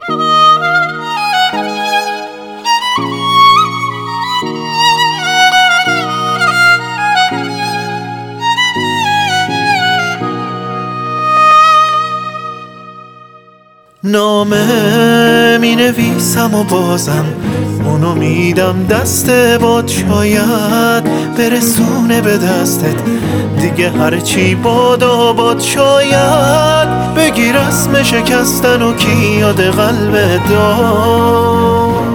نامه می نویسم و بازم اونو میدم دست باد، شاید برسونه به دستت دیگه هرچی باد آباد. شاید بگیر اسم شکستن و کی یاد قلبت داد.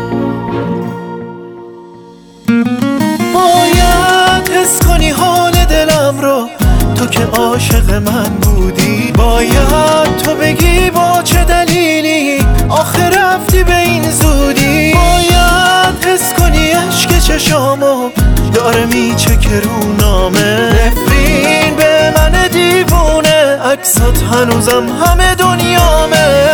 باید حس کنی حال دلم رو، تو که عاشق من بودی. باید تو بگی با چه دلیلی آخه رفتی به این زودی. باید حس کنی عشق چشامو داره میچکه رو نامه. نفرین به من دیوونه، عکسات هنوزم همه دنیامه.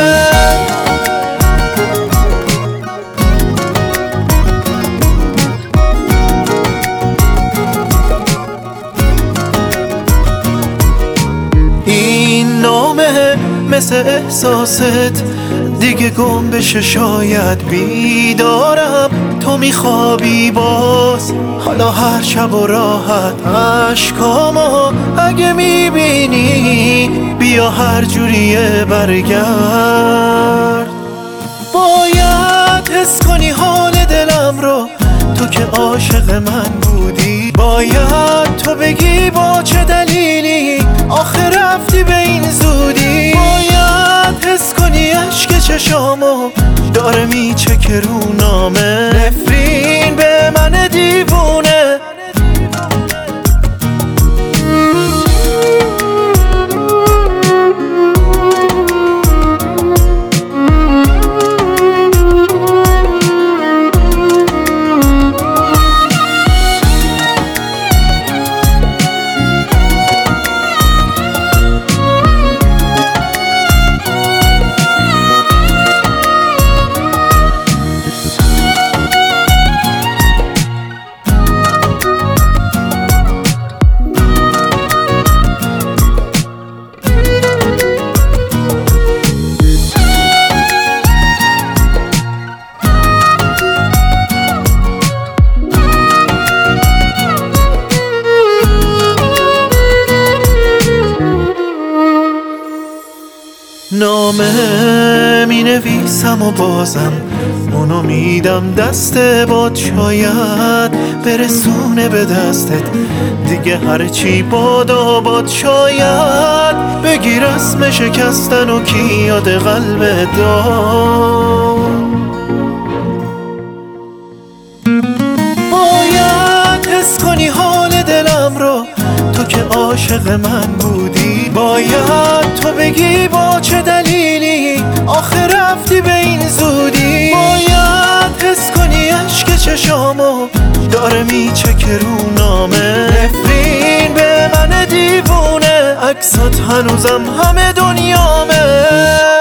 مثل احساست دیگه گم بشه، شاید بیدارم تو میخوابی باز. حالا هر شب و راحت عشقامو اگه میبینی بیا هر جوریه برگرد. باید حس کنی حال دلم رو، تو که عاشق من بودی. باید تو بگی با چه دلیلی آخه رفتی به این زودی. باید حس کنی عشق چشامو داره میچکه رو نامه. نفرین به من دیوونه. نامه می نویسم و بازم اونو میدم دست باد، شاید برسونه به دستت دیگه هرچی باد آباد. شاید بگیر اسم شکستن و کی یاد قلبت داد. باید حس کنی حال دلم رو، تو که عاشق من بودی. باید تو بگی با چه دلیلی آخه رفتی به این زودی. باید حس کنی عشق چشامو داره میچکه رو نامه. نفرین به من دیوونه، عکسات هنوزم همه دنیامه.